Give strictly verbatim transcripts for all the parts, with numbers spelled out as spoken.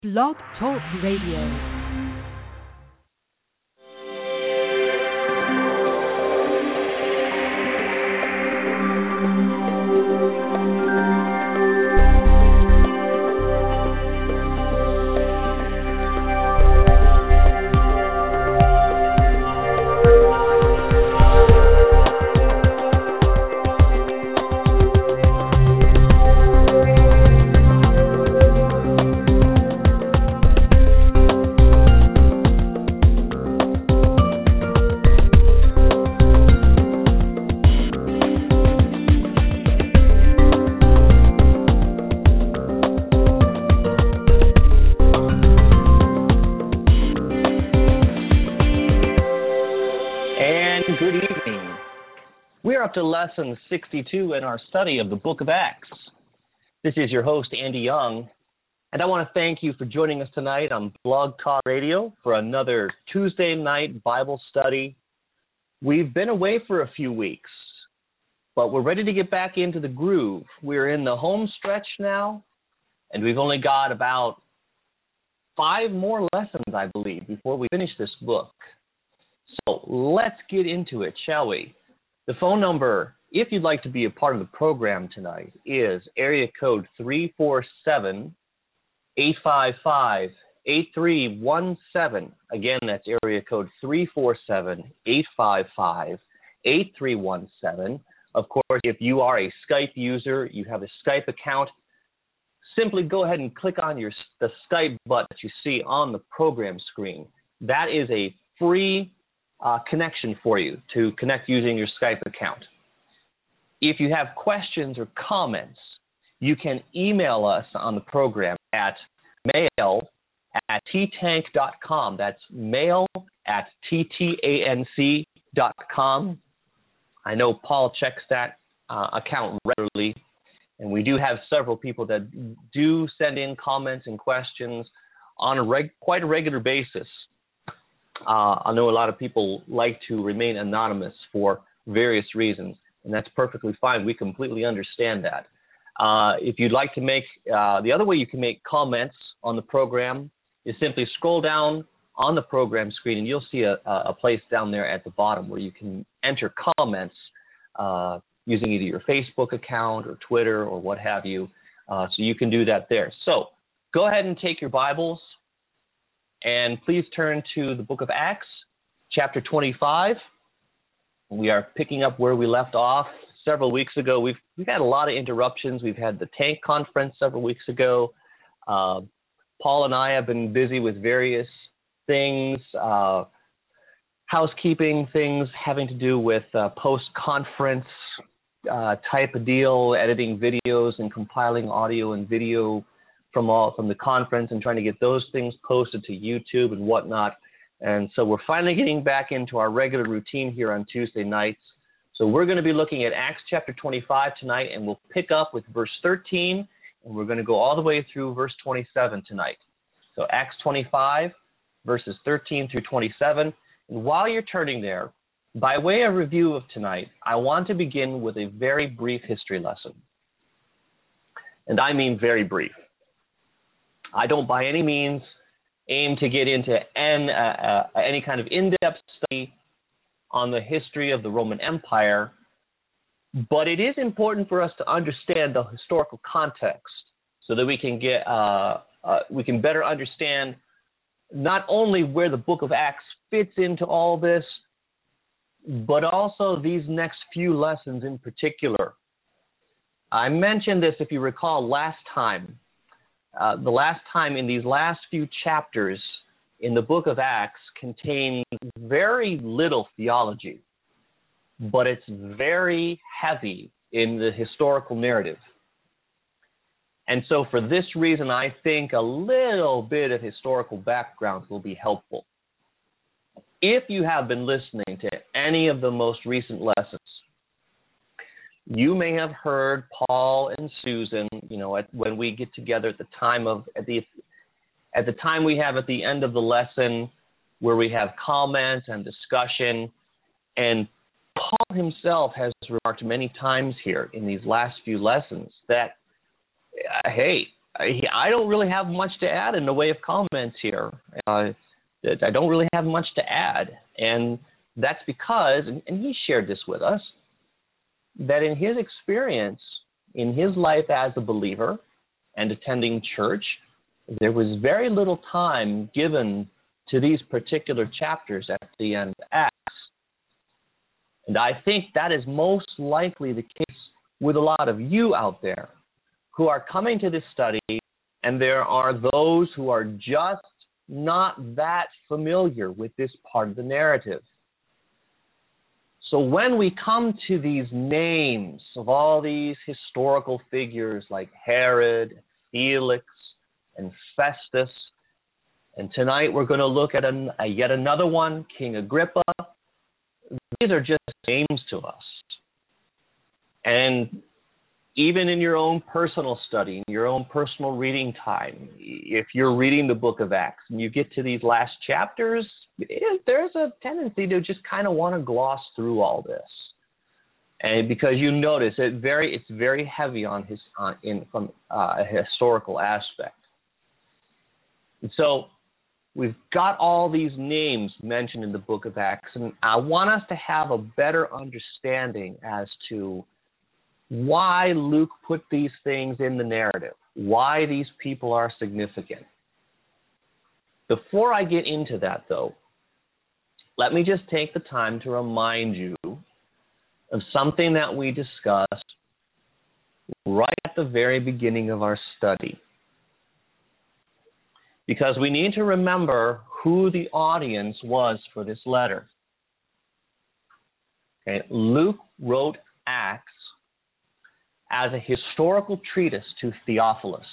Blog Talk Radio. To lesson sixty-two in our study of the book of Acts. This is your host, Andy Young, and I want to thank you for joining us tonight on Blog Talk Radio for another Tuesday night Bible study. We've been away for a few weeks, but we're ready to get back into the groove. We're in the home stretch now, and we've only got about five more lessons, I believe, before we finish this book. So let's get into it, shall we? The phone number, if you'd like to be a part of the program tonight, is area code three four seven, eight five five, eight three one seven. Again, that's area code three four seven, eight five five, eight three one seven. Of course, if you are a Skype user, you have a Skype account, simply go ahead and click on your the Skype button that you see on the program screen. That is a free Uh, connection for you to connect using your Skype account. If you have questions or comments, you can email us on the program at mail at t tank dot com. That's mail at t tanc dot com. I know Paul checks that uh, account regularly, and we do have several people that do send in comments and questions on a reg- quite a regular basis. Uh, I know a lot of people like to remain anonymous for various reasons, and that's perfectly fine. We completely understand that. Uh, if you'd like to make, uh, the other way you can make comments on the program is simply scroll down on the program screen, and you'll see a, a place down there at the bottom where you can enter comments uh, using either your Facebook account or Twitter or what have you. Uh, so you can do that there. So go ahead and take your Bibles, and please turn to the book of Acts, chapter twenty-five. We are picking up where we left off several weeks ago. We've we've had a lot of interruptions. We've had the Tank Conference several weeks ago. Uh, Paul and I have been busy with various things, uh, housekeeping things having to do with uh, post-conference uh, type of deal, editing videos and compiling audio and video from all from the conference and trying to get those things posted to YouTube and whatnot. And so we're finally getting back into our regular routine here on Tuesday nights. So we're going to be looking at Acts chapter twenty-five tonight, and we'll pick up with verse thirteen, and we're going to go all the way through verse twenty-seven tonight. So Acts twenty-five, verses thirteen through twenty-seven. And while you're turning there, by way of review of tonight, I want to begin with a very brief history lesson. And I mean very brief. I don't by any means aim to get into an, uh, uh, any kind of in-depth study on the history of the Roman Empire, but it is important for us to understand the historical context so that we can get uh, uh, we can better understand not only where the book of Acts fits into all this, but also these next few lessons in particular. I mentioned this, if you recall, last time. Uh, the last time in these last few chapters in the book of Acts contain very little theology, but it's very heavy in the historical narrative. And so for this reason, I think a little bit of historical background will be helpful. If you have been listening to any of the most recent lessons, you may have heard Paul and Susan, you know, at, when we get together at the time of at the at the time we have at the end of the lesson, where we have comments and discussion, and Paul himself has remarked many times here in these last few lessons that, uh, hey, I don't really have much to add in the way of comments here. Uh, I don't really have much to add. And that's because, and he shared this with us, that in his experience, in his life as a believer and attending church, there was very little time given to these particular chapters at the end of Acts. And I think that is most likely the case with a lot of you out there who are coming to this study, and there are those who are just not that familiar with this part of the narrative. So when we come to these names of all these historical figures like Herod, Felix, and Festus, and tonight we're going to look at an, a yet another one, King Agrippa, these are just names to us. And even in your own personal study, in your own personal reading time, if you're reading the book of Acts and you get to these last chapters, it, there's a tendency to just kind of want to gloss through all this. And because you notice it very, it's very heavy on his on, in from uh, a historical aspect. And so we've got all these names mentioned in the book of Acts, and I want us to have a better understanding as to why Luke put these things in the narrative, why these people are significant. Before I get into that, though, let me just take the time to remind you of something that we discussed right at the very beginning of our study. Because we need to remember who the audience was for this letter. Okay, Luke wrote Acts as a historical treatise to Theophilus.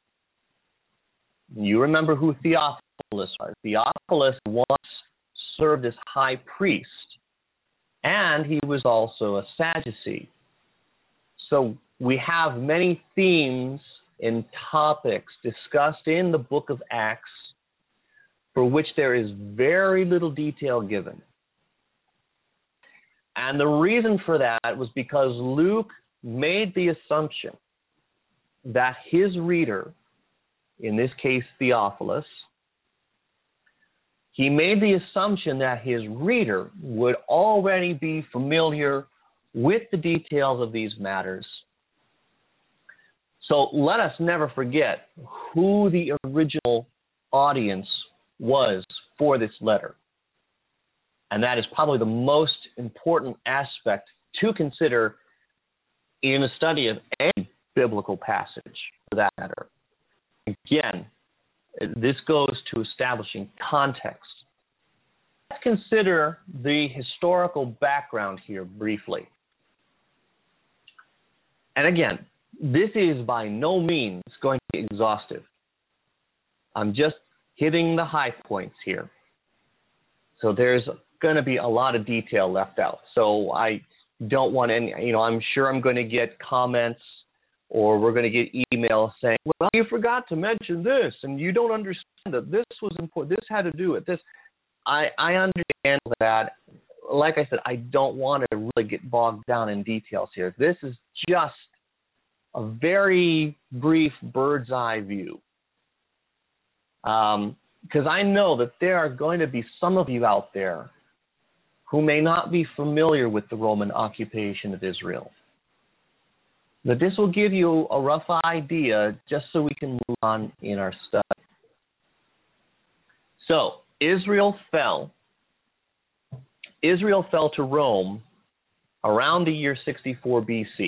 You remember who Theophilus was. Theophilus once served as high priest, and he was also a Sadducee. So we have many themes and topics discussed in the book of Acts for which there is very little detail given. And the reason for that was because Luke made the assumption that his reader, in this case Theophilus, he made the assumption that his reader would already be familiar with the details of these matters. So let us never forget who the original audience was for this letter. And that is probably the most important aspect to consider in a study of any biblical passage, for that matter. Again, this goes to establishing context. Let's consider the historical background here briefly. And again, this is by no means going to be exhaustive. I'm just hitting the high points here. So there's going to be a lot of detail left out. So I don't want any, you know, I'm sure I'm going to get comments or we're going to get emails saying, well, you forgot to mention this and you don't understand that this was important. This had to do with this. I, I understand that. Like I said, I don't want to really get bogged down in details here. This is just a very brief bird's eye view. Um, because I know that there are going to be some of you out there who may not be familiar with the Roman occupation of Israel. But this will give you a rough idea just so we can move on in our study. So, Israel fell. Israel fell to Rome around the year sixty-four B C.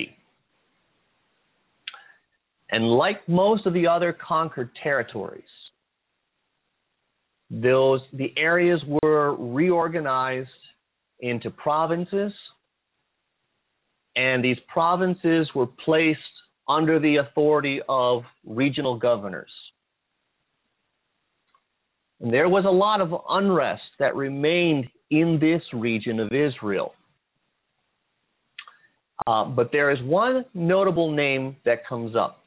And like most of the other conquered territories, those the areas were reorganized into provinces, and these provinces were placed under the authority of regional governors. And there was a lot of unrest that remained in this region of Israel. Uh, but there is one notable name that comes up.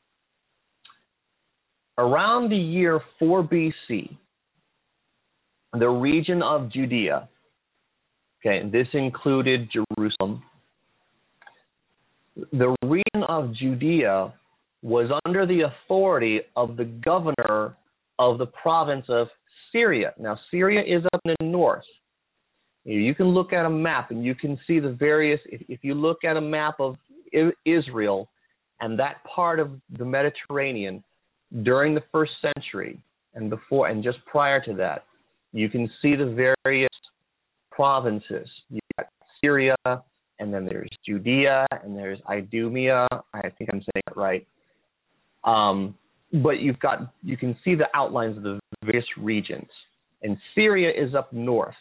Around the year four B C, the region of Judea, okay, this included Jerusalem. The region of Judea was under the authority of the governor of the province of Syria. Now, Syria is up in the north. You can look at a map and you can see the various, if, if you look at a map of Israel and that part of the Mediterranean during the first century and before and just prior to that, you can see the various provinces. You've got Syria, and then there's Judea, and there's Idumea. I think I'm saying it right. Um, but you've got, you can see the outlines of the various regions. And Syria is up north.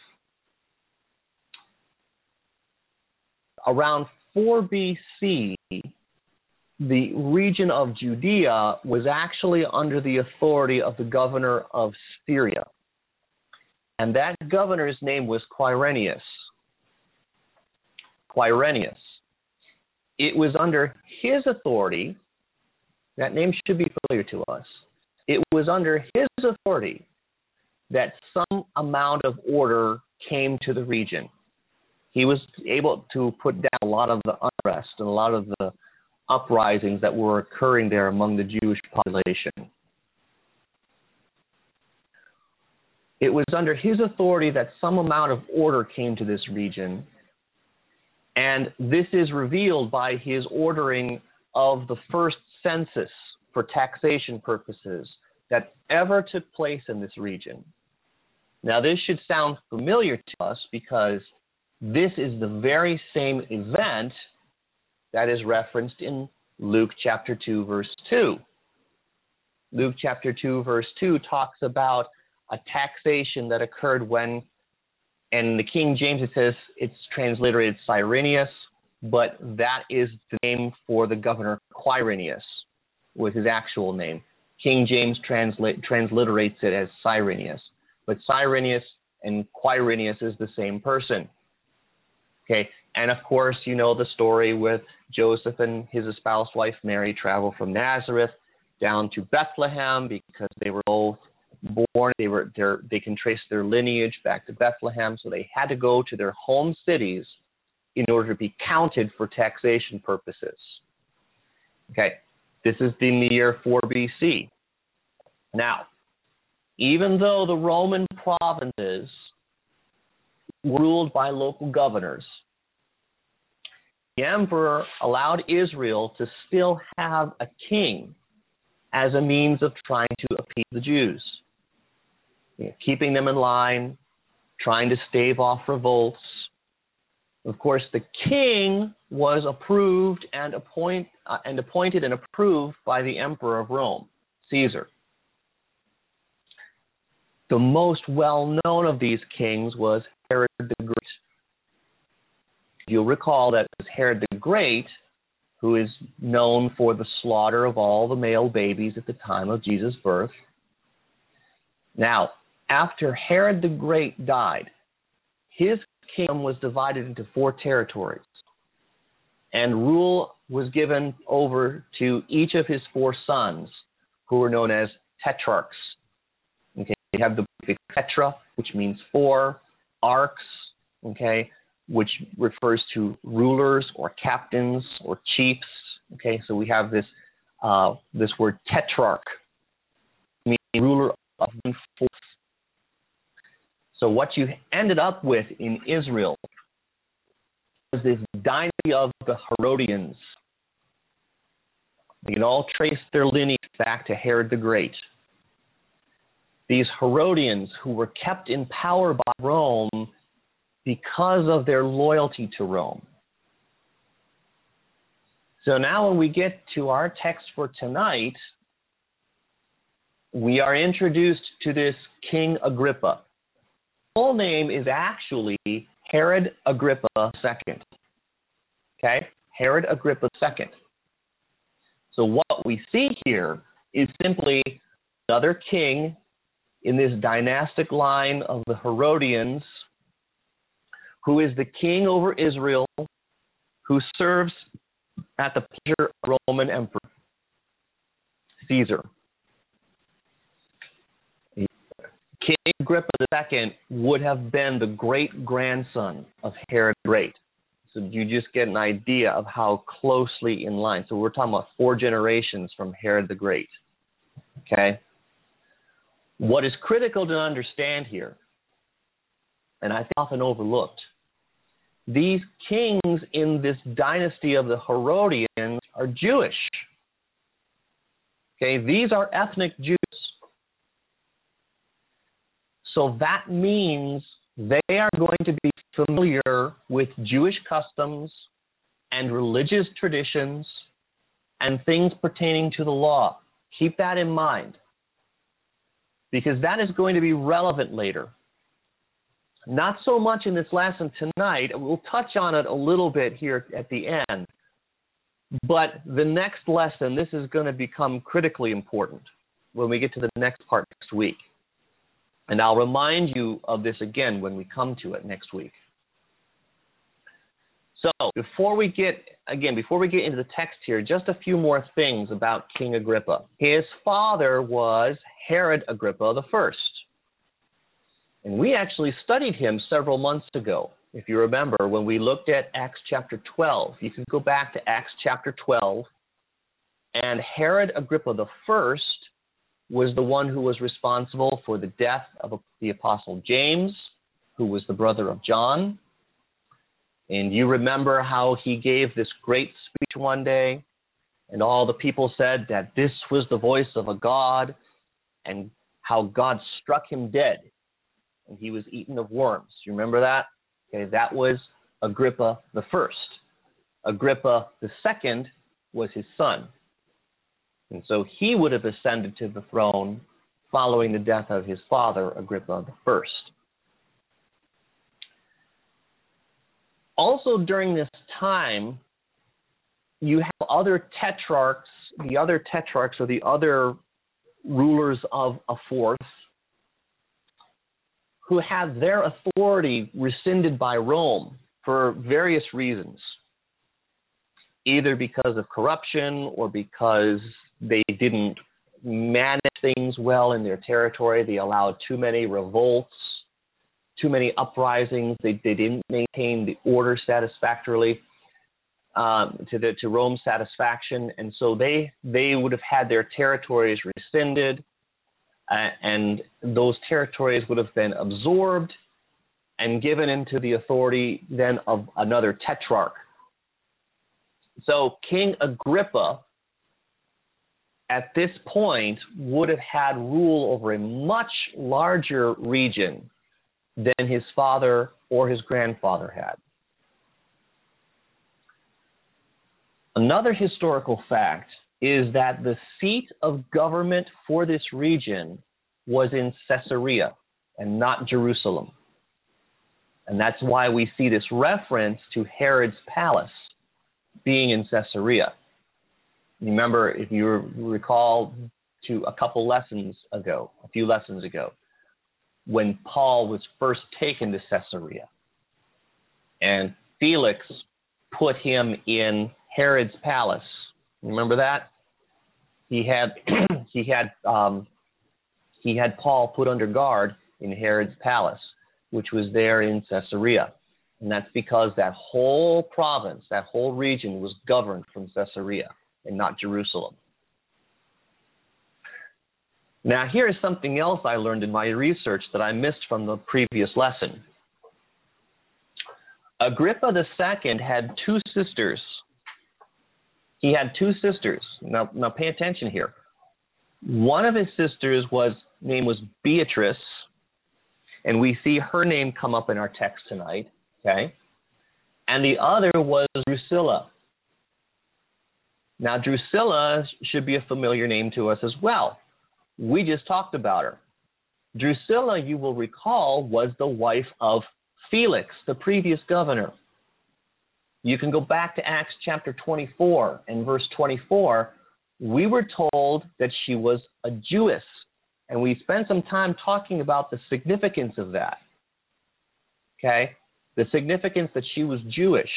Around four B C, the region of Judea was actually under the authority of the governor of Syria. And that governor's name was Quirinius. Quirinius. It was under his authority, that name should be familiar to us. It was under his authority that some amount of order came to the region. He was able to put down a lot of the unrest and a lot of the uprisings that were occurring there among the Jewish population. It was under his authority that some amount of order came to this region, and this is revealed by his ordering of the first census for taxation purposes that ever took place in this region. Now, this should sound familiar to us because this is the very same event that is referenced in Luke chapter two, verse two. Luke chapter two, verse two talks about a taxation that occurred when, and the King James, it says it's transliterated Cyrenius, but that is the name for the governor Quirinius, was his actual name. King James translate, transliterates it as Cyrenius, but Cyrenius and Quirinius is the same person. Okay, and of course, you know the story with Joseph and his espoused wife Mary travel from Nazareth down to Bethlehem because they were both born. They were they can trace their lineage back to Bethlehem, so they had to go to their home cities in order to be counted for taxation purposes. Okay, this is in the year four B C. Now, even though the Roman provinces were ruled by local governors, the emperor allowed Israel to still have a king as a means of trying to appease the Jews, you know, keeping them in line, trying to stave off revolts. Of course, the king was approved and, appoint, uh, and appointed and approved by the emperor of Rome, Caesar. The most well-known of these kings was Herod the Great. You'll recall that it was Herod the Great who is known for the slaughter of all the male babies at the time of Jesus' birth. Now, after Herod the Great died, his kingdom was divided into four territories, and rule was given over to each of his four sons, who were known as tetrarchs. Okay, you have the tetra, which means four, archs, okay, which refers to rulers or captains or chiefs. Okay, so we have this uh, this word tetrarch, meaning ruler of one fourth. So what you ended up with in Israel was this dynasty of the Herodians. You can all trace their lineage back to Herod the Great. These Herodians, who were kept in power by Rome because of their loyalty to Rome. So now when we get to our text for tonight, we are introduced to this King Agrippa. His full name is actually Herod Agrippa the Second. Okay? Herod Agrippa the Second. So what we see here is simply another king in this dynastic line of the Herodians, who is the king over Israel, who serves at the pleasure of the Roman Emperor, Caesar. King Agrippa the Second would have been the great-grandson of Herod the Great. So you just get an idea of how closely in line. So we're talking about four generations from Herod the Great. Okay? What is critical to understand here, and I think often overlooked, these kings in this dynasty of the Herodians are Jewish. Okay? These are ethnic Jews. So that means they are going to be familiar with Jewish customs and religious traditions and things pertaining to the law. Keep that in mind, because that is going to be relevant later. Not so much in this lesson tonight. We'll touch on it a little bit here at the end. But the next lesson, this is going to become critically important when we get to the next part next week. And I'll remind you of this again when we come to it next week. So before we get, again, before we get into the text here, just a few more things about King Agrippa. His father was Herod Agrippa the First. And we actually studied him several months ago. If you remember, when we looked at Acts chapter twelve, you can go back to Acts chapter twelve, and Herod Agrippa the First was the one who was responsible for the death of the Apostle James, who was the brother of John. And you remember how he gave this great speech one day, and all the people said that this was the voice of a God, and how God struck him dead, and he was eaten of worms. You remember that? Okay, that was Agrippa the First. Agrippa the Second was his son. And so he would have ascended to the throne following the death of his father, Agrippa the First. Also during this time, you have other tetrarchs, the other tetrarchs or the other rulers of a fourth, who had their authority rescinded by Rome for various reasons, either because of corruption or because they didn't manage things well in their territory. They allowed too many revolts, too many uprisings. They, they didn't maintain the order satisfactorily um, to, the, to Rome's satisfaction. And so they, they would have had their territories rescinded, uh, and those territories would have been absorbed and given into the authority then of another tetrarch. So King Agrippa, at this point, would have had rule over a much larger region than his father or his grandfather had. Another historical fact is that the seat of government for this region was in Caesarea and not Jerusalem. And that's why we see this reference to Herod's palace being in Caesarea. Remember, if you recall to a couple lessons ago, a few lessons ago, when Paul was first taken to Caesarea, and Felix put him in Herod's palace. Remember that? He had he had um, he had Paul put under guard in Herod's palace, which was there in Caesarea, and that's because that whole province, that whole region, was governed from Caesarea and not Jerusalem. Now, here is something else I learned in my research that I missed from the previous lesson. Agrippa the Second had two sisters. He had two sisters. Now, now pay attention here. One of his sisters was name was Beatrice, and we see her name come up in our text tonight. Okay, and the other was Drusilla. Now, Drusilla should be a familiar name to us as well. We just talked about her. Drusilla, you will recall, was the wife of Felix, the previous governor. You can go back to Acts chapter twenty-four and verse twenty-four. We were told that she was a Jewess, and we spent some time talking about the significance of that. Okay? The significance that she was Jewish.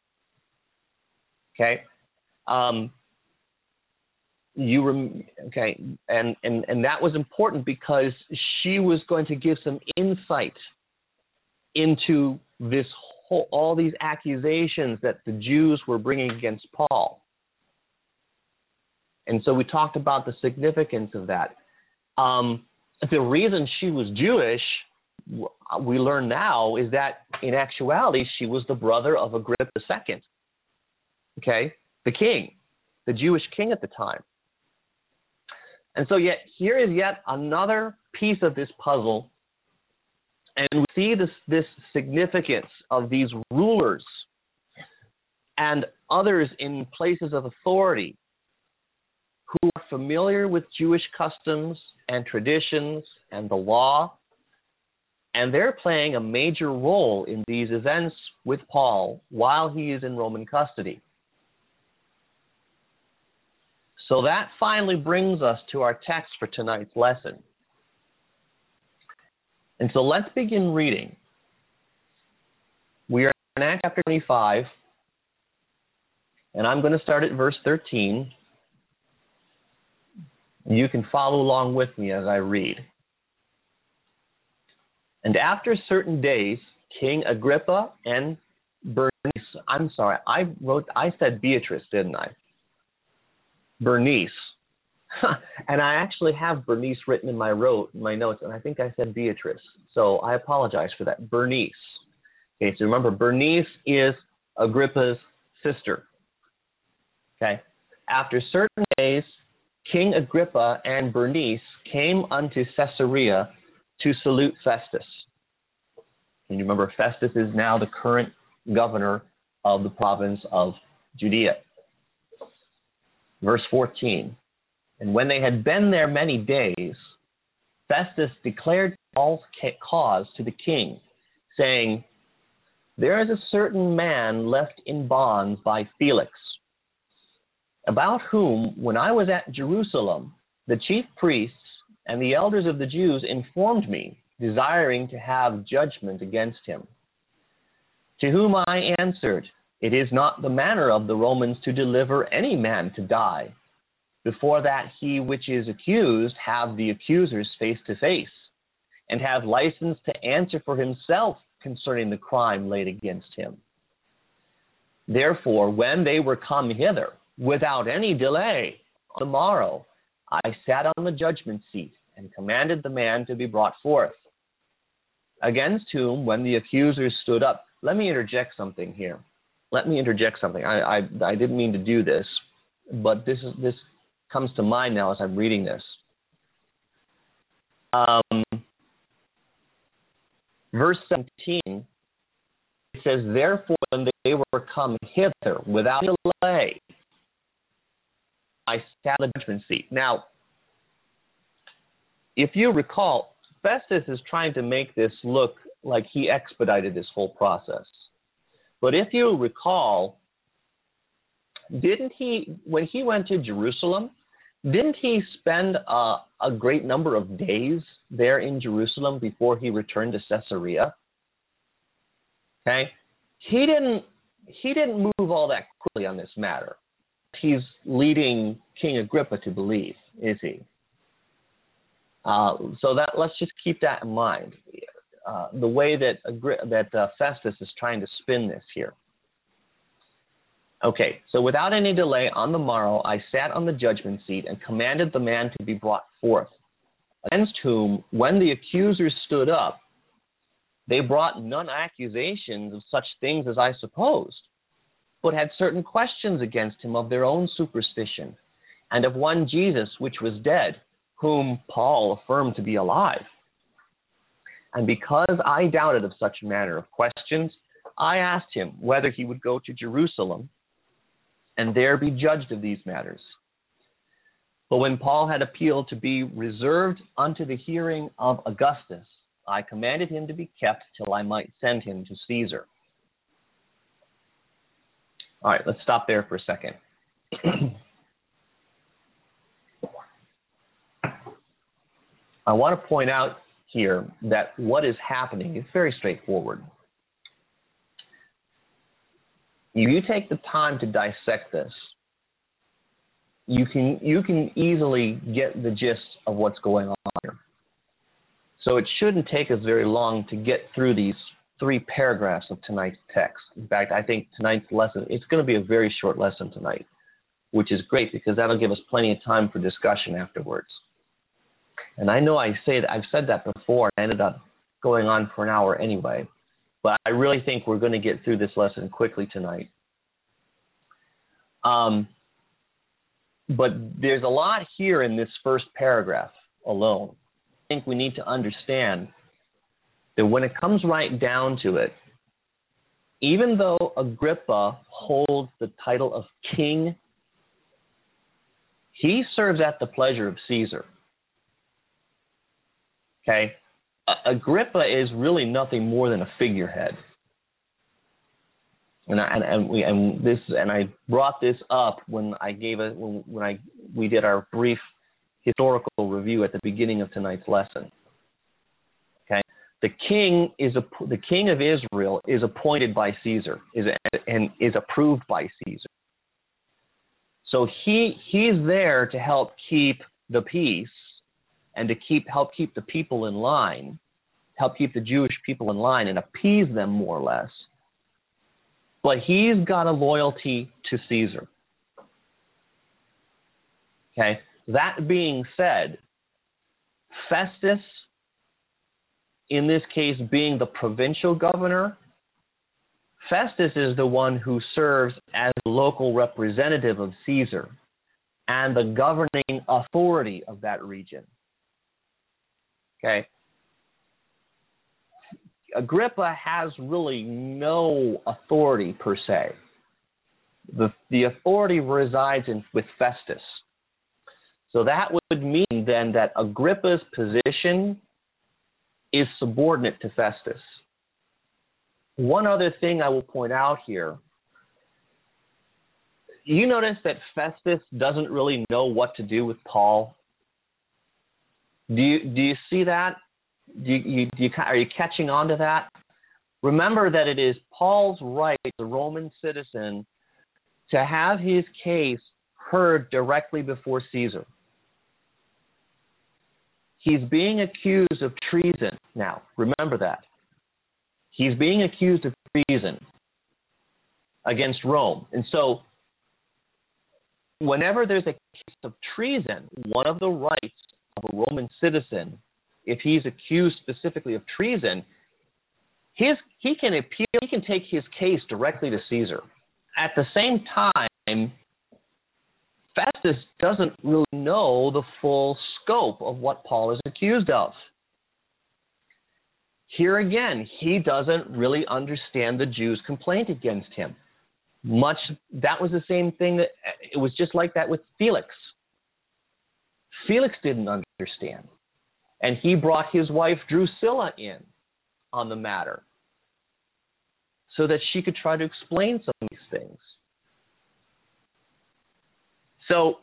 Okay? Um, you rem- okay, and, and, and that was important because she was going to give some insight into this whole, all these accusations that the Jews were bringing against Paul. And so we talked about the significance of that. Um, the reason she was Jewish, we learn now, is that in actuality she was the brother of Agrippa the Second, okay, the king, the Jewish king at the time. And so yet here is yet another piece of this puzzle, and we see this, this significance of these rulers and others in places of authority who are familiar with Jewish customs and traditions and the law, and they're playing a major role in these events with Paul while he is in Roman custody. So that finally brings us to our text for tonight's lesson. And so let's begin reading. We are in Acts chapter twenty-five, and I'm going to start at verse thirteen. You can follow along with me as I read. And after certain days, King Agrippa and Bernice, I'm sorry, I wrote, I said Beatrice, didn't I? Bernice. And I actually have Bernice written in my wrote my notes, and I think I said Beatrice. So I apologize for that. Bernice. Okay, so remember, Bernice is Agrippa's sister. Okay. After certain days, King Agrippa and Bernice came unto Caesarea to salute Festus. And you remember, Festus is now the current governor of the province of Judea. Verse fourteen. And when they had been there many days, Festus declared Paul's cause to the king, saying, There is a certain man left in bonds by Felix, about whom, when I was at Jerusalem, the chief priests and the elders of the Jews informed me, desiring to have judgment against him. To whom I answered, It is not the manner of the Romans to deliver any man to die, before that he which is accused have the accusers face to face, and have license to answer for himself concerning the crime laid against him. Therefore, when they were come hither, without any delay, on the morrow, I sat on the judgment seat and commanded the man to be brought forth. Against whom, when the accusers stood up, let me interject something here. Let me interject something. I, I, I didn't mean to do this, but this is this comes to mind now as I'm reading this. Um, verse seventeen, it says, Therefore, when they were come hither without delay, I sat on the judgment seat. Now, if you recall, Festus is trying to make this look like he expedited this whole process. But if you recall, didn't he, when he went to Jerusalem, didn't he spend a, a great number of days there in Jerusalem before he returned to Caesarea? Okay? He didn't, he didn't move all that quickly on this matter. He's leading King Agrippa to believe, is he? Uh, so that let's just keep that in mind. Uh, the way that Agri- that uh, Festus is trying to spin this here. Okay, so without any delay, on the morrow I sat on the judgment seat and commanded the man to be brought forth, against whom, when the accusers stood up, they brought none accusations of such things as I supposed, but had certain questions against him of their own superstition, and of one Jesus which was dead, whom Paul affirmed to be alive. And because I doubted of such manner of questions, I asked him whether he would go to Jerusalem and there be judged of these matters. But when Paul had appealed to be reserved unto the hearing of Augustus, I commanded him to be kept till I might send him to Caesar. All right, let's stop there for a second. I want to point out here that what is happening is very straightforward. If you take the time to dissect this, you can you can easily get the gist of what's going on here. So it shouldn't take us very long to get through these three paragraphs of tonight's text. In fact, I think tonight's lesson, it's going to be a very short lesson tonight, which is great because that'll give us plenty of time for discussion afterwards. And I know I say that I've said that before, and I ended up going on for an hour anyway. But I really think we're going to get through this lesson quickly tonight. Um, but there's a lot here in this first paragraph alone. I think we need to understand that when it comes right down to it, even though Agrippa holds the title of king, he serves at the pleasure of Caesar. Okay? Agrippa is really nothing more than a figurehead. And I, and, and we and this and I brought this up when I gave a when, when I we did our brief historical review at the beginning of tonight's lesson. Okay, the king is a the king of Israel is appointed by Caesar is and is approved by Caesar. So he he's there to help keep the peace and to keep help keep the people in line, help keep the Jewish people in line and appease them more or less. But he's got a loyalty to Caesar. Okay. That being said, Festus, in this case being the provincial governor, Festus is the one who serves as the local representative of Caesar and the governing authority of that region. Okay. Agrippa has really no authority per se. The, the authority resides in, with Festus. So that would mean then that Agrippa's position is subordinate to Festus. One other thing I will point out here, you notice that Festus doesn't really know what to do with Paul. Do you, do you see that? Do you, you, do you, are you catching on to that? Remember that it is Paul's right, the Roman citizen, to have his case heard directly before Caesar. He's being accused of treason now. Remember that. He's being accused of treason against Rome. And so whenever there's a case of treason, one of the rights of a Roman citizen, if he's accused specifically of treason, his he can appeal, he can take his case directly to Caesar. At the same time, Festus doesn't really know the full scope of what Paul is accused of. Here again, he doesn't really understand the Jews' complaint against him. Much that was the same thing that it was just like that with Felix. Felix didn't understand. And he brought his wife Drusilla in on the matter so that she could try to explain some of these things. So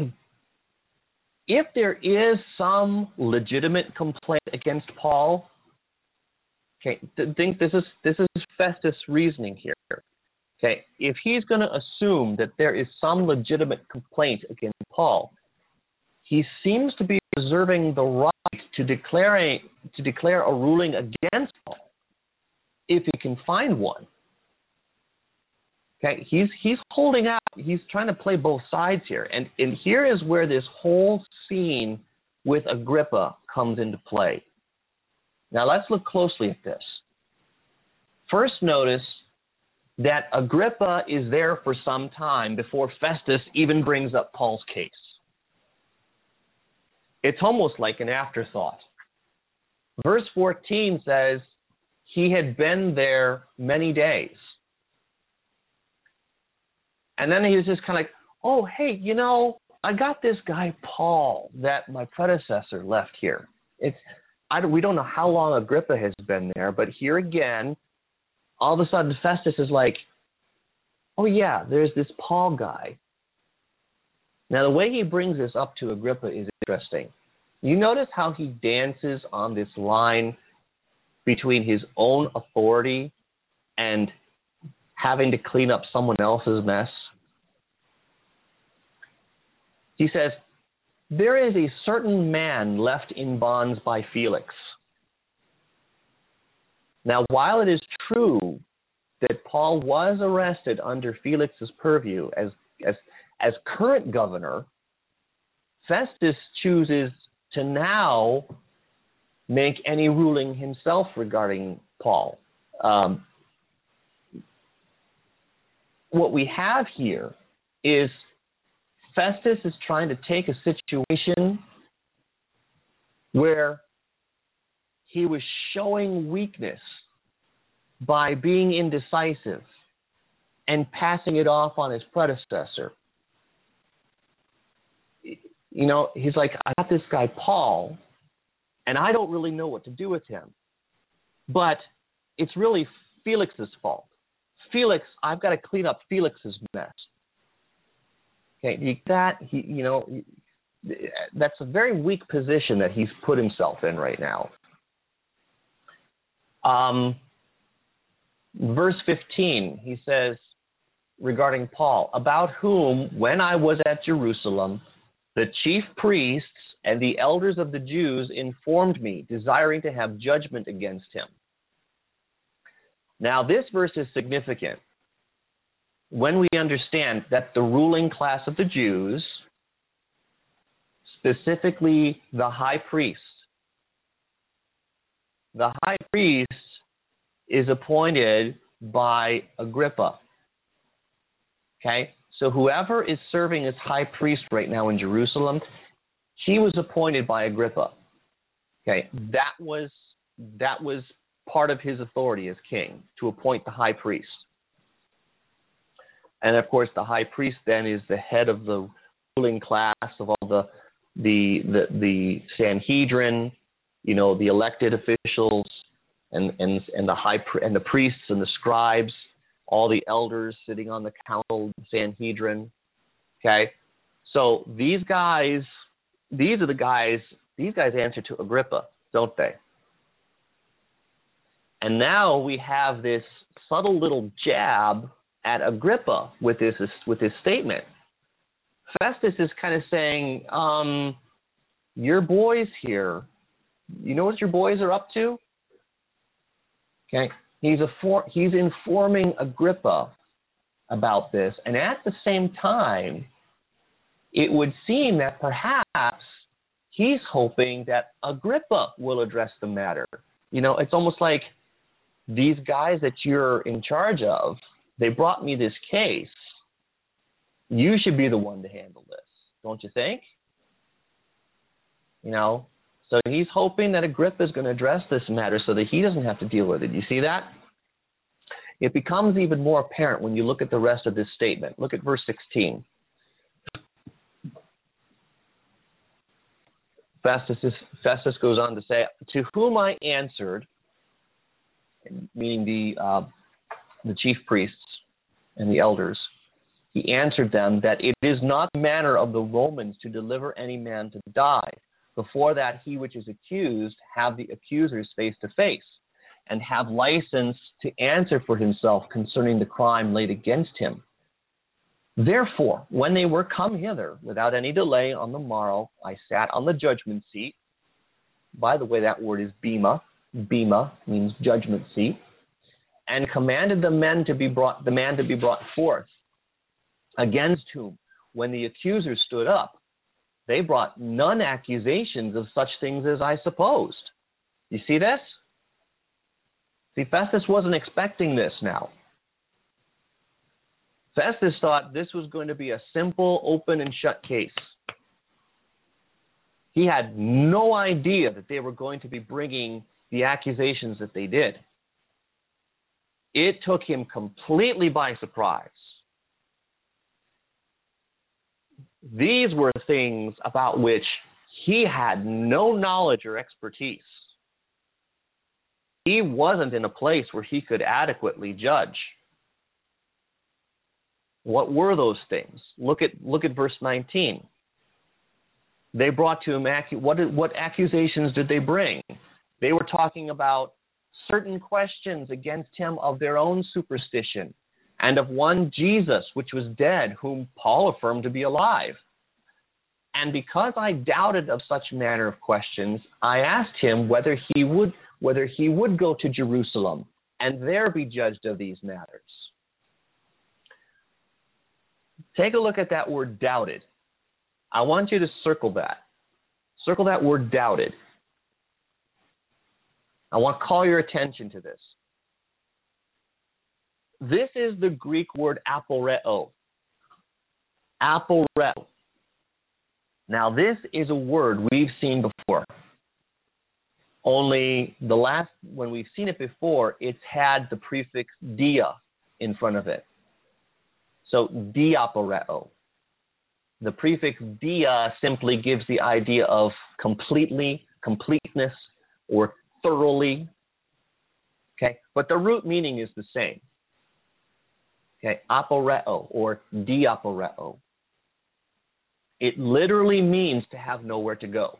if there is some legitimate complaint against Paul, okay, think this is this is Festus' reasoning here. Okay, if he's going to assume that there is some legitimate complaint against Paul, he seems to be reserving the right to declare a, to declare a ruling against Paul, if he can find one. Okay, he's he's holding out. He's trying to play both sides here, and and here is where this whole scene with Agrippa comes into play. Now let's look closely at this. First, notice that Agrippa is there for some time before Festus even brings up Paul's case. It's almost like an afterthought. Verse fourteen says he had been there many days. And then he was just kind of like, oh, hey, you know, I got this guy Paul that my predecessor left here. It's I don't, we don't know how long Agrippa has been there, but here again, all of a sudden Festus is like, oh, yeah, there's this Paul guy. Now, the way he brings this up to Agrippa is interesting. You notice how he dances on this line between his own authority and having to clean up someone else's mess? He says, there is a certain man left in bonds by Felix. Now, while it is true that Paul was arrested under Felix's purview as, as, as current governor, Festus chooses to now make any ruling himself regarding Paul. Um, what we have here is Festus is trying to take a situation where he was showing weakness by being indecisive and passing it off on his predecessor. You know, he's like, I got this guy Paul, and I don't really know what to do with him. But it's really Felix's fault. Felix, I've got to clean up Felix's mess. Okay, that, he, you know, that's a very weak position that he's put himself in right now. Um, verse fifteen, he says regarding Paul, about whom, when I was at Jerusalem, the chief priests and the elders of the Jews informed me, desiring to have judgment against him. Now, this verse is significant when we understand that the ruling class of the Jews, specifically the high priest, the high priest is appointed by Agrippa. Okay? So whoever is serving as high priest right now in Jerusalem, he was appointed by Agrippa. Okay? That was that was part of his authority as king, to appoint the high priest. And of course, the high priest then is the head of the ruling class of all the the the, the Sanhedrin, you know, the elected officials, and and and the high and the priests and the scribes, all the elders sitting on the council, Sanhedrin. Okay, so these guys, these are the guys. These guys answer to Agrippa, don't they? And now we have this subtle little jab at Agrippa with this with this statement. Festus is kind of saying, um, your boys here, you know what your boys are up to? Okay, he's a for, he's informing Agrippa about this, and at the same time, it would seem that perhaps he's hoping that Agrippa will address the matter. You know, it's almost like these guys that you're in charge of, they brought me this case. You should be the one to handle this, don't you think? You know, so he's hoping that Agrippa is going to address this matter so that he doesn't have to deal with it. You see that? It becomes even more apparent when you look at the rest of this statement. Look at verse sixteen. Festus, is, Festus goes on to say, to whom I answered, meaning the uh, the chief priests and the elders, he answered them that it is not the manner of the Romans to deliver any man to die. Before that, he which is accused have the accusers face to face, and have license to answer for himself concerning the crime laid against him. Therefore, when they were come hither, without any delay on the morrow, I sat on the judgment seat. By the way, that word is bema. Bema means judgment seat. And commanded the men to be brought, the man to be brought forth, against whom, when the accusers stood up, they brought none accusations of such things as I supposed. You see this? See, Festus wasn't expecting this now. Festus thought this was going to be a simple, open and shut case. He had no idea that they were going to be bringing the accusations that they did. It took him completely by surprise. These were things about which he had no knowledge or expertise. He wasn't in a place where he could adequately judge. What were those things? Look at look at verse nineteen. They brought to him, what, what accusations did they bring? They were talking about certain questions against him of their own superstition, and of one Jesus, which was dead, whom Paul affirmed to be alive. And because I doubted of such manner of questions, I asked him whether he would whether he would go to Jerusalem and there be judged of these matters. Take a look at that word doubted. I want you to circle that. Circle that word doubted. I want to call your attention to this. This is the Greek word aporeo. Aporeo. Now, this is a word we've seen before. Only the last, when we've seen it before, it's had the prefix dia in front of it. So, diaporeo. The prefix dia simply gives the idea of completely, completeness, or thoroughly. Okay, but the root meaning is the same. Okay, aporeo or diaporeo. It literally means to have nowhere to go.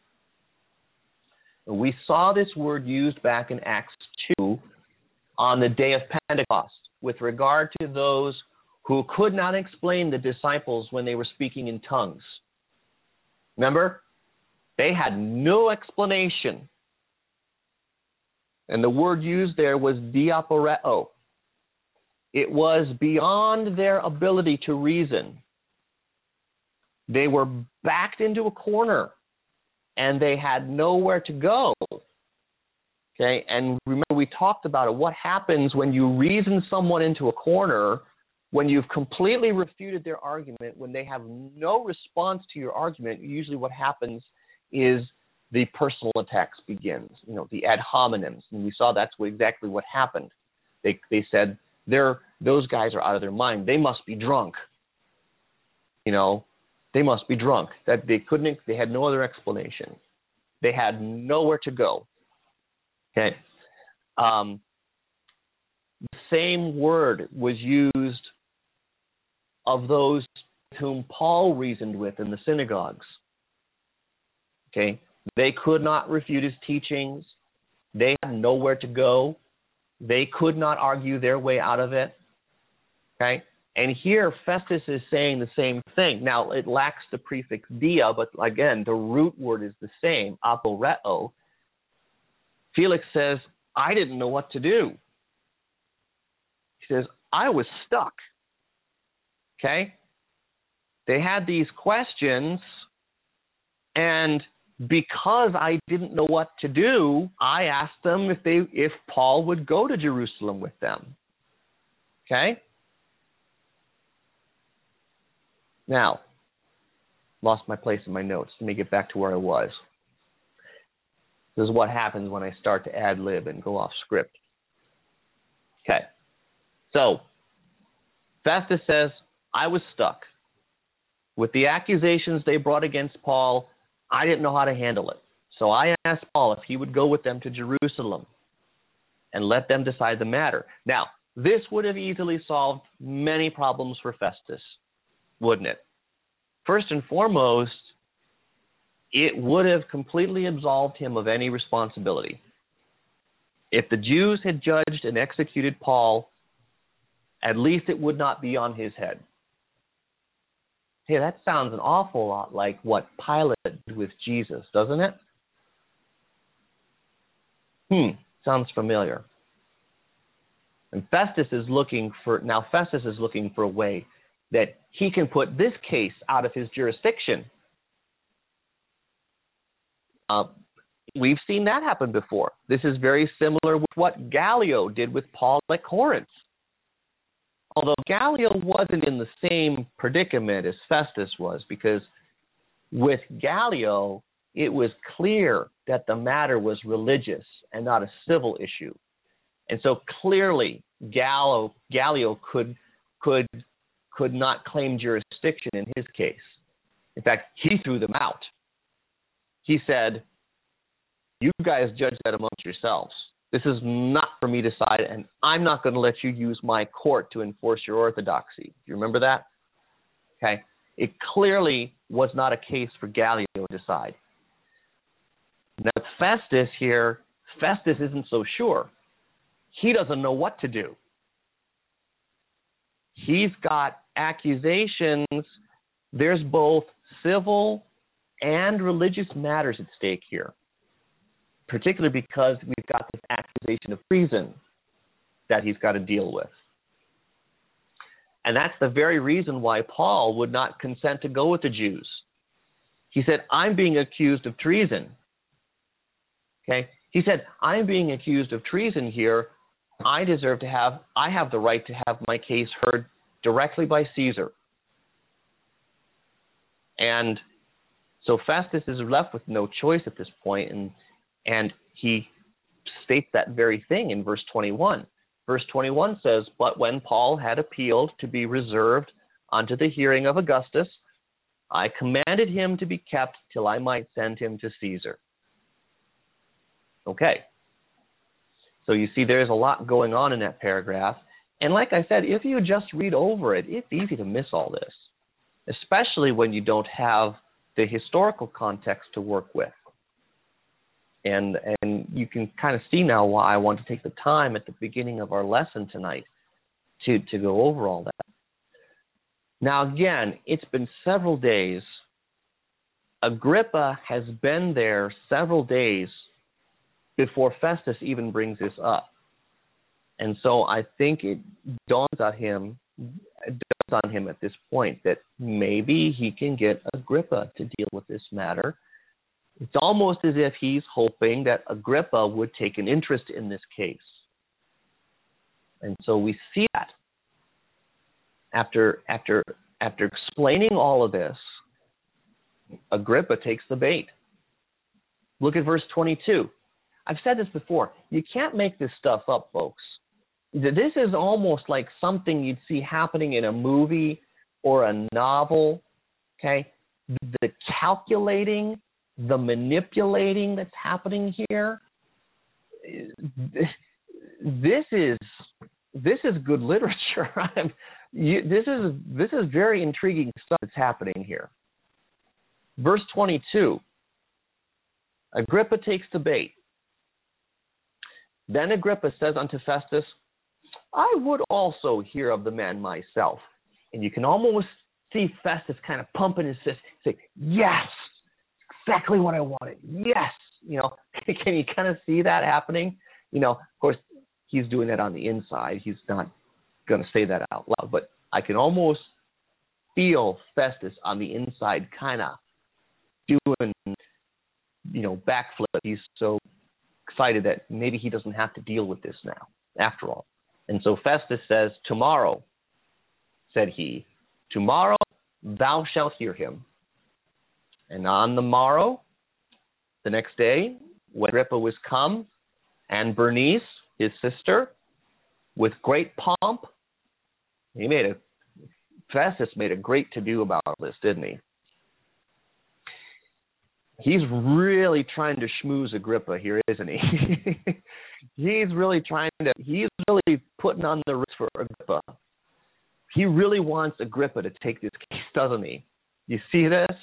We saw this word used back in Acts two on the day of Pentecost with regard to those who could not explain the disciples when they were speaking in tongues. Remember? They had no explanation. And the word used there was diaporeo. It was beyond their ability to reason. They were backed into a corner, and they had nowhere to go. Okay, and remember we talked about it. What happens when you reason someone into a corner, when you've completely refuted their argument, when they have no response to your argument? Usually what happens is the personal attacks begins, you know, the ad hominems. And we saw that's what, exactly what happened. They they said, They're, those guys are out of their mind. They must be drunk. You know, they must be drunk. That they couldn't, they had no other explanation. They had nowhere to go. Okay. Um, the same word was used of those whom Paul reasoned with in the synagogues. Okay. They could not refute his teachings. They had nowhere to go. They could not argue their way out of it. Okay? And here Festus is saying the same thing. Now, it lacks the prefix dia, but again, the root word is the same, aporeo. Felix says, I didn't know what to do. He says, I was stuck. Okay? They had these questions, and because I didn't know what to do, I asked them if they if Paul would go to Jerusalem with them. Okay? Now, lost my place in my notes. Let me get back to where I was. This is what happens when I start to ad-lib and go off script. Okay. So, Festus says, I was stuck. With the accusations they brought against Paul, I didn't know how to handle it. So I asked Paul if he would go with them to Jerusalem and let them decide the matter. Now, this would have easily solved many problems for Festus, wouldn't it? First and foremost, it would have completely absolved him of any responsibility. If the Jews had judged and executed Paul, at least it would not be on his head. Hey, that sounds an awful lot like what Pilate did with Jesus, doesn't it? Hmm, sounds familiar. And Festus is looking for, now Festus is looking for a way that he can put this case out of his jurisdiction. Uh, we've seen that happen before. This is very similar with what Gallio did with Paul at Corinth. Although Gallio wasn't in the same predicament as Festus was, because with Gallio, it was clear that the matter was religious and not a civil issue. And so clearly Gallio, Gallio could, could, could not claim jurisdiction in his case. In fact, he threw them out. He said, you guys judge that amongst yourselves. This is not for me to decide, and I'm not going to let you use my court to enforce your orthodoxy. Do you remember that? Okay. It clearly was not a case for Gallio to decide. Now, Festus here, Festus isn't so sure. He doesn't know what to do. He's got accusations. There's both civil and religious matters at stake here. particularly because we've got this accusation of treason that he's got to deal with. And that's the very reason why Paul would not consent to go with the Jews. He said, I'm being accused of treason. Okay? He said, I'm being accused of treason here. I deserve to have, I have the right to have my case heard directly by Caesar. And so Festus is left with no choice at this point, and and he states that very thing in verse twenty-one. Verse twenty-one says, but when Paul had appealed to be reserved unto the hearing of Augustus, I commanded him to be kept till I might send him to Caesar. Okay. So you see there's a lot going on in that paragraph. And like I said, if you just read over it, it's easy to miss all this, especially when you don't have the historical context to work with. And and you can kind of see now why I want to take the time at the beginning of our lesson tonight to, to go over all that. Now, again, it's been several days. Agrippa has been there several days before Festus even brings this up. And so I think it dawns on him, it dawns on him at this point that maybe he can get Agrippa to deal with this matter. It's almost as if he's hoping that Agrippa would take an interest in this case. And so we see that. After, after, after explaining all of this, Agrippa takes the bait. Look at verse twenty-two. I've said this before. You can't make this stuff up, folks. This is almost like something you'd see happening in a movie or a novel, okay? The calculating, the manipulating that's happening here, this is this is good literature. you, this is this is very intriguing stuff that's happening here. Verse twenty-two, Agrippa takes the bait. Then Agrippa says unto Festus, I would also hear of the man myself. And you can almost see Festus kind of pumping his fist, say, yes, exactly what I wanted. Yes. You know, can you kind of see that happening? You know, of course, he's doing that on the inside. He's not going to say that out loud. But I can almost feel Festus on the inside kind of doing, you know, backflip. He's so excited that maybe he doesn't have to deal with this now, after all. And so Festus says, tomorrow, said he, tomorrow thou shalt hear him. And on the morrow, the next day, when Agrippa was come, and Bernice, his sister, with great pomp, he made a, Festus made a great to-do about this, didn't he? He's really trying to schmooze Agrippa here, isn't he? He's really trying to, he's really putting on the risk for Agrippa. He really wants Agrippa to take this case, doesn't he? You see this?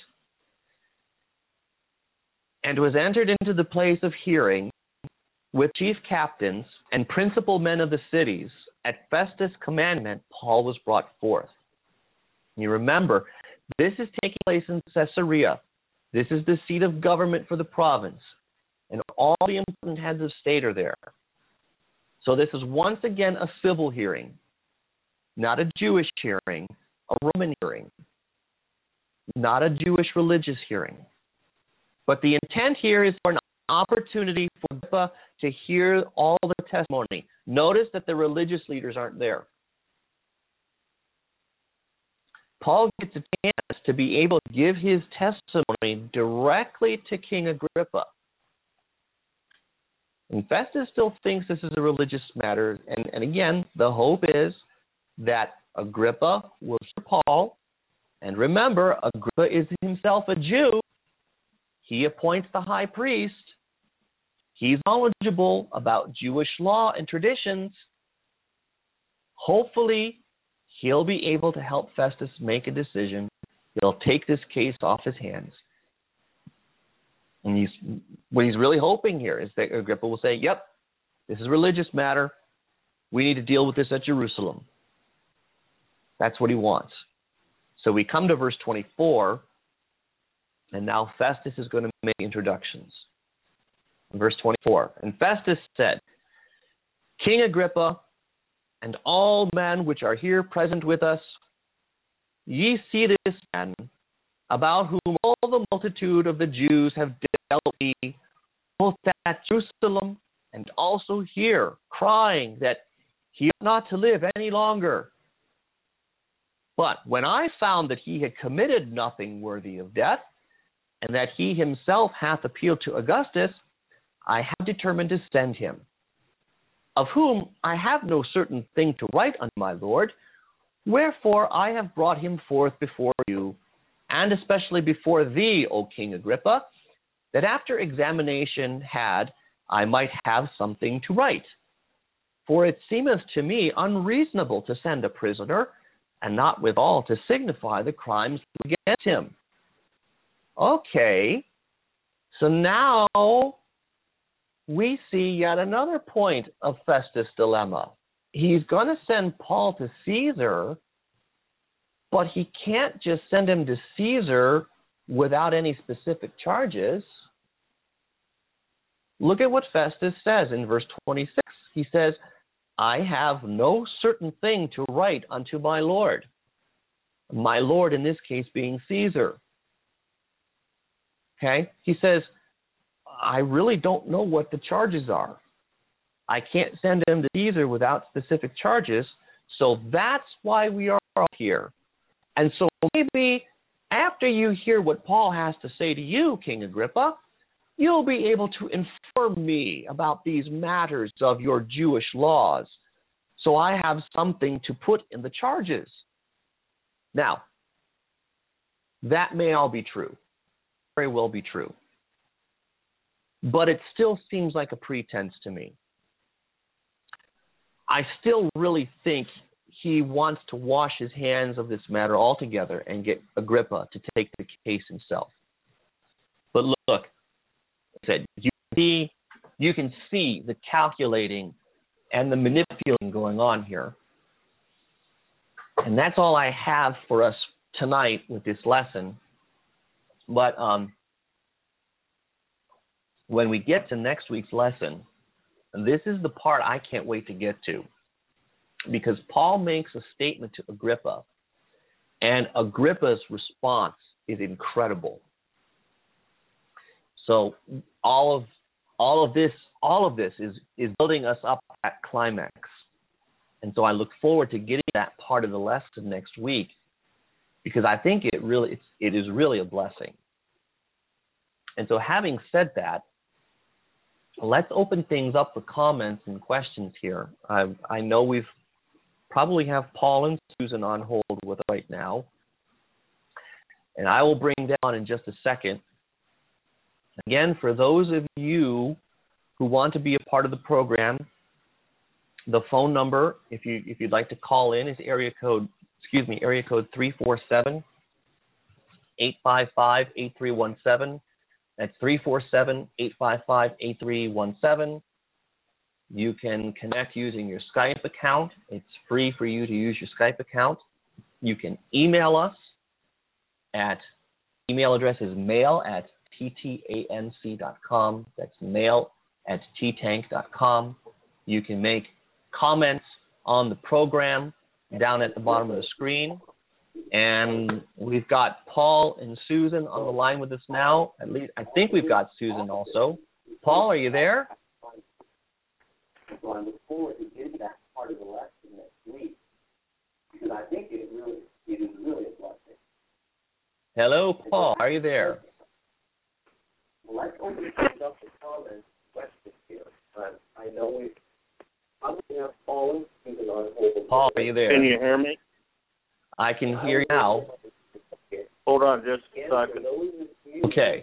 And was entered into the place of hearing with chief captains and principal men of the cities. At Festus' commandment, Paul was brought forth. You remember, this is taking place in Caesarea. This is the seat of government for the province, and all the important heads of state are there. So this is once again a civil hearing, not a Jewish hearing, a Roman hearing, not a Jewish religious hearing. But the intent here is for an opportunity for Agrippa to hear all the testimony. Notice that the religious leaders aren't there. Paul gets a chance to be able to give his testimony directly to King Agrippa. And Festus still thinks this is a religious matter. And, and again, the hope is that Agrippa will hear Paul. And remember, Agrippa is himself a Jew. He appoints the high priest. He's knowledgeable about Jewish law and traditions. Hopefully, he'll be able to help Festus make a decision. He'll take this case off his hands. And he's, what he's really hoping here is that Agrippa will say, yep, this is a religious matter. We need to deal with this at Jerusalem. That's what he wants. So we come to verse twenty-four, and now Festus is going to make introductions. Verse twenty-four, and Festus said, King Agrippa, and all men which are here present with us, ye see this man, about whom all the multitude of the Jews have dealt with me, both at Jerusalem and also here, crying that he ought not to live any longer. But when I found that he had committed nothing worthy of death, and that he himself hath appealed to Augustus, I have determined to send him, of whom I have no certain thing to write unto my Lord, wherefore I have brought him forth before you, and especially before thee, O King Agrippa, that after examination had, I might have something to write. For it seemeth to me unreasonable to send a prisoner, and not withal to signify the crimes against him. Okay, so now we see yet another point of Festus' dilemma. He's going to send Paul to Caesar, but he can't just send him to Caesar without any specific charges. Look at what Festus says in verse twenty-six. He says, I have no certain thing to write unto my Lord. My Lord in this case being Caesar. Okay? He says, I really don't know what the charges are. I can't send him to Caesar without specific charges, so that's why we are here. And so maybe after you hear what Paul has to say to you, King Agrippa, you'll be able to inform me about these matters of your Jewish laws, so I have something to put in the charges. Now, that may all be true, very well be true, but it still seems like a pretense to me. I still really think he wants to wash his hands of this matter altogether and get Agrippa to take the case himself. But look, I said, you see, you can see the calculating and the manipulating going on here. And that's all I have for us tonight with this lesson. But um, when we get to next week's lesson, this is the part I can't wait to get to, because Paul makes a statement to Agrippa, and Agrippa's response is incredible. So all of all of this, all of this is, is building us up at climax. And so I look forward to getting that part of the lesson next week, because I think it really it's, it is really a blessing. And so having said that, let's open things up for comments and questions here. I, I know we've probably have Paul and Susan on hold with us right now, and I will bring them on in just a second. Again, for those of you who want to be a part of the program, the phone number, if you if you'd like to call in, is area code excuse me area code three four seven, eight five five, eight three one seven. That's three four seven, eight five five, eight three one seven. You can connect using your Skype account. It's free for you to use your Skype account. You can email us at, email address is mail at t t a n c dot com. That's mail at t tank dot com. You can make comments on the program down at the bottom of the screen. And we've got Paul and Susan on the line with us now. At least I think we've got Susan also. Paul, are you there? So I look forward to getting that part of the lesson next week, because I think it really it is really a blessing. Hello, Paul. Are you there? Well, let's open things up to comments, questions here. Uh, I know we probably have Paul and Susan on hold. Paul, are you there? Can you hear me? I can hear you now. Hold on just a second. Okay.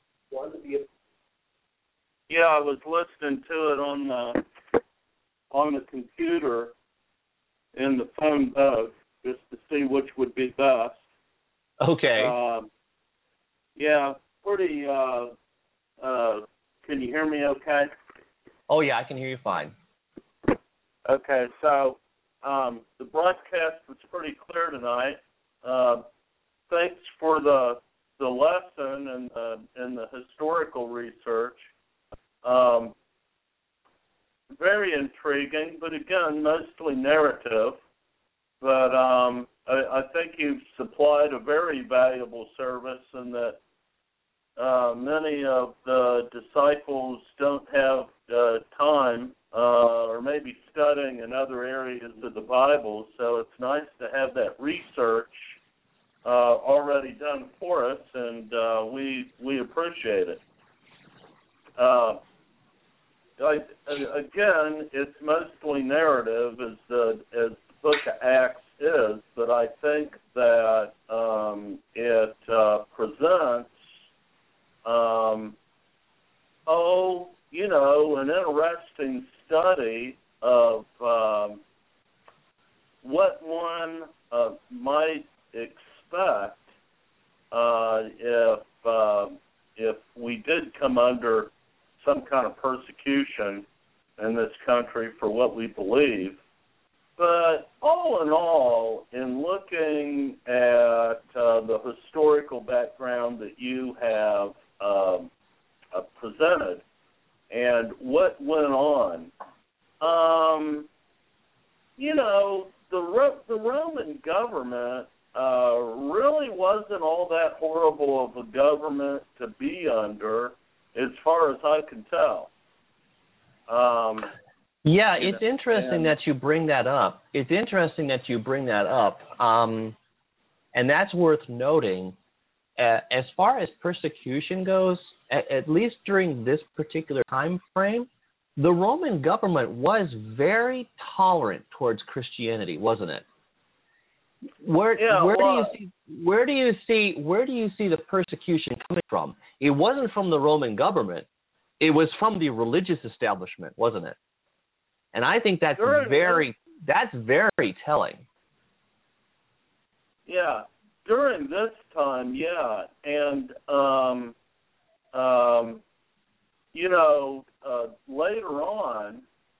Yeah, I was listening to it on the on the computer in the phone booth just to see which would be best. Okay. Um, yeah, pretty. Uh, uh, can you hear me? Okay. Oh yeah, I can hear you fine. Okay, so um, the broadcast was pretty clear tonight. Uh, thanks for the the lesson and the and the historical research. Um, very intriguing, but again, mostly narrative. But um, I, I think you've supplied a very valuable service in that uh, many of the disciples don't have uh, time uh, or maybe studying in other areas of the Bible, so it's nice to have that research uh, already done for us, and uh, we we appreciate it. Uh, I, again, it's mostly narrative as the as the Book of Acts is, but I think that um, it uh, presents, um, oh, you know, an interesting study of um, what one uh, might expect uh, if uh, if we did come under some kind of persecution in this country for what we believe. But all in all, in looking at uh, the historical background that you have um, uh, presented and what went on, um, you know, the Ro- the Roman government uh, really wasn't all that horrible of a government to be under, as far as I can tell. Um, yeah, it's know, interesting and, that you bring that up. It's interesting that you bring that up. Um, and that's worth noting. Uh, as far as persecution goes, at, at least during this particular time frame, the Roman government was very tolerant towards Christianity, wasn't it? Where yeah, where well, do you see where do you see where do you see the persecution coming from? It wasn't from the Roman government; it was from the religious establishment, wasn't it? And I think that's during very that's very telling. Yeah, during this time, yeah, and um, um, you know, uh, later on,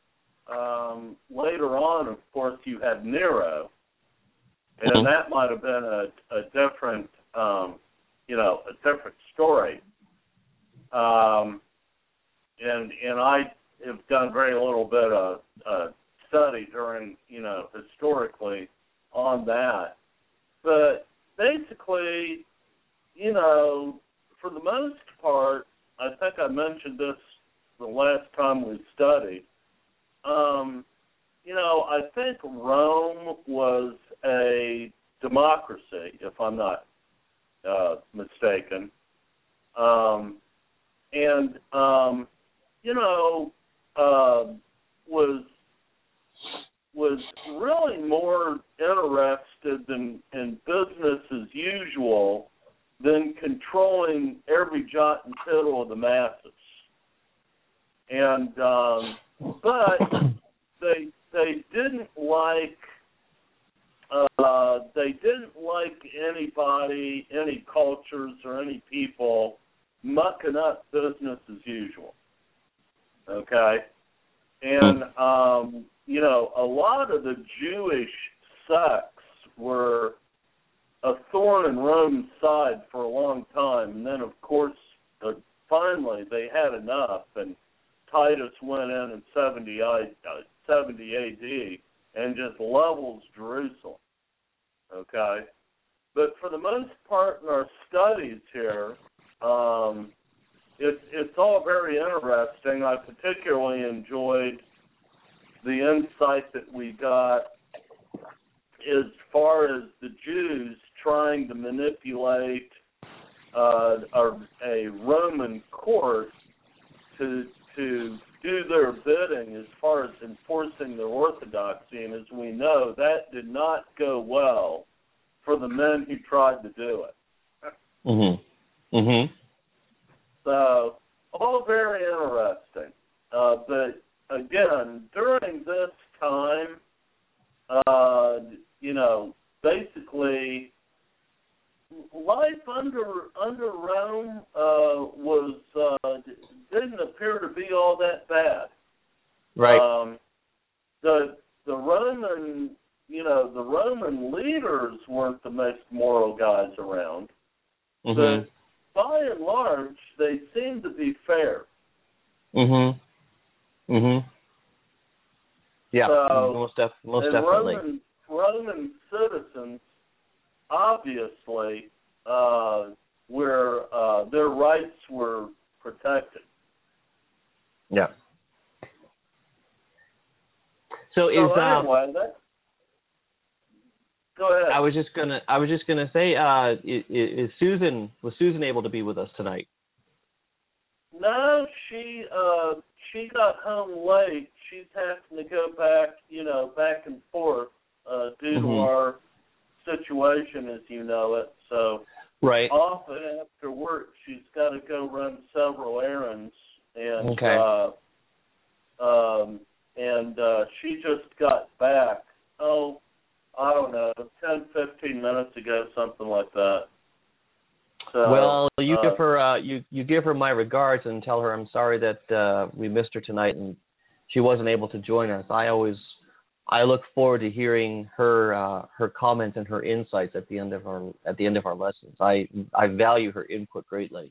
um, later on, of course, you had Nero. And that might have been a, a different, um, you know, a different story. Um, and and I have done very little bit of uh, study during, you know, historically on that. But basically, you know, for the most part, I think I mentioned this the last time we studied. Um, You know, I think Rome was a democracy, if I'm not uh, mistaken. Um, and, um, you know, uh, was was really more interested in, in business as usual than controlling every jot and tittle of the masses. And, um, but they... They didn't like uh, they didn't like anybody, any cultures or any people mucking up business as usual. Okay, and um, you know, a lot of the Jewish sects were a thorn in Rome's side for a long time, and then of course, uh, finally they had enough, and Titus went in in seventy A D and just levels Jerusalem, okay? But for the most part in our studies here, um, it, it's all very interesting. I particularly enjoyed the insight that we got as far as the Jews trying to manipulate uh, a, a Roman court to to do their bidding as far as enforcing their orthodoxy, and as we know, that did not go well for the men who tried to do it. Mm-hmm. Mm-hmm. So, all very interesting. Uh, but, again, during this time, uh, you know, basically, life under under Rome uh, was uh, didn't appear to be all that bad. Right. Um, the the Roman, you know, the Roman leaders weren't the most moral guys around, mm-hmm. but by and large, they seemed to be fair. Mm-hmm. Mm-hmm. Yeah, so, most, def- most and definitely. Roman, Roman citizens, obviously, uh, where uh, their rights were protected. Yeah. So, So is anyway, uh, that, go ahead. I was just gonna I was just gonna say, uh, is, is Susan was Susan able to be with us tonight? No, she uh, she got home late. She's having to go back, you know, back and forth uh, due Mm-hmm. to our situation, as you know it. So right. often after work, she's got to go run several errands, and Okay. uh, um, and uh, she just got back. Oh, I don't know, ten, fifteen minutes ago, something like that. So, well, you uh, give her uh, you you give her my regards and tell her I'm sorry that uh, we missed her tonight and she wasn't able to join us. I always I look forward to hearing her uh, her comments and her insights at the end of our at the end of our lessons. I I value her input greatly.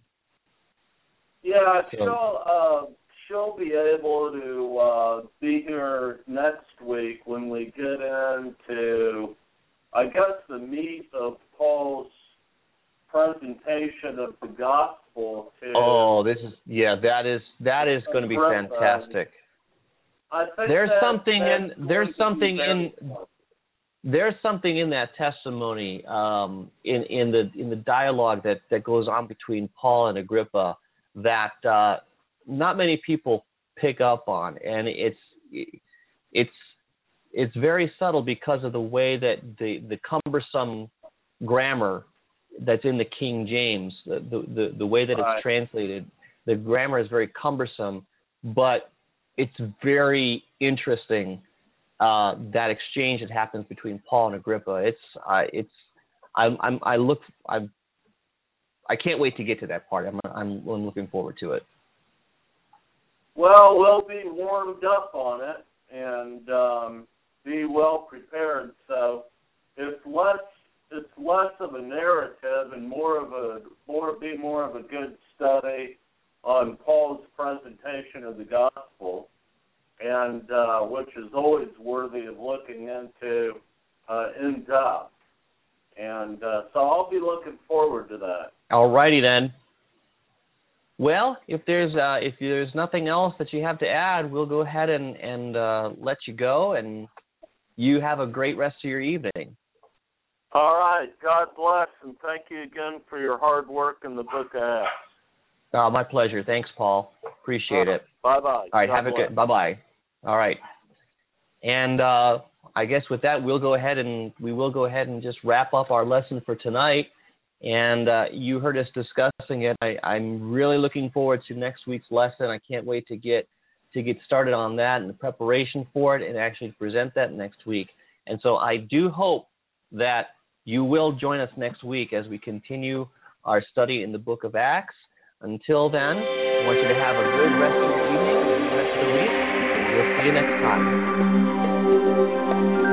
Yeah, So, she'll uh, she'll be able to uh, be here next week when we get into, I guess, the meat of Paul's presentation of the gospel to. oh, this is yeah, that is that is going to be fantastic. I think There's that, something that's in there's going to be something very in fun. there's something in that testimony um, in in the in the dialogue that, that goes on between Paul and Agrippa that uh, not many people pick up on, and it's it's it's very subtle because of the way that the, the cumbersome grammar that's in the King James, the the, the way that Right. it's translated, the grammar is very cumbersome, but it's very interesting. Uh, that exchange that happens between Paul and Agrippa, it's uh, it's I'm, I'm I look I'm I can't wait to get to that part. I'm I'm, I'm looking forward to it. Well, we'll be warmed up on it and um, be well prepared. So it's less it's less of a narrative and more of a more be more of a good study on Paul's presentation of the gospel, and uh, which is always worthy of looking into uh, in depth. And uh, so I'll be looking forward to that. All righty then. Well, if there's uh, if there's nothing else that you have to add, we'll go ahead and and uh, let you go, and you have a great rest of your evening. All right. God bless, and thank you again for your hard work in the Book of Acts. Uh, my pleasure. Thanks, Paul. Appreciate it. Bye-bye. All right, God have bless. a good. Bye bye. All right. And uh, I guess with that, we'll go ahead and we will go ahead and just wrap up our lesson for tonight. And uh, you heard us discussing it. I, I'm really looking forward to next week's lesson. I can't wait to get to get started on that and the preparation for it and actually present that next week. And so I do hope that you will join us next week as we continue our study in the Book of Acts. Until then, I want you to have a good rest of your evening, a good rest of the week, and we'll see you next time.